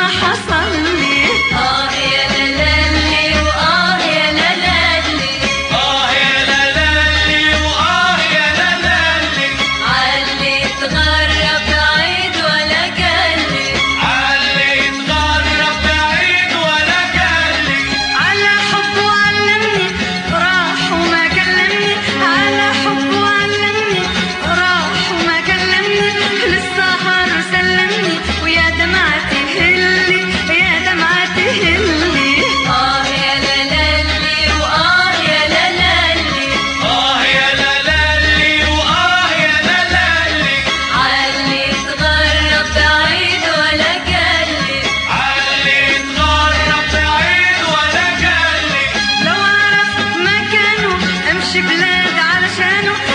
حصل لي. يا لالي وآه يا لالي، يا لالي وآه يا لالي، عاللي اتغرب بعيد ولا جالي، عاللي اتغرب بعيد ولا جالي، على حب وعلمني راح وما كلمني، على حب وعلمني راح وما كلمني، للسهر سلمني ويا دمعتي هلي، يا دمعتي هلي. يا لالي وآه يا لالي، يا لالي وآه يا لالي، عاللي اتغرب بعيد ولا جالي، عاللي اتغرب بعيد ولا جالي، لو أعرف مكانه أمشي بلاد علشانه،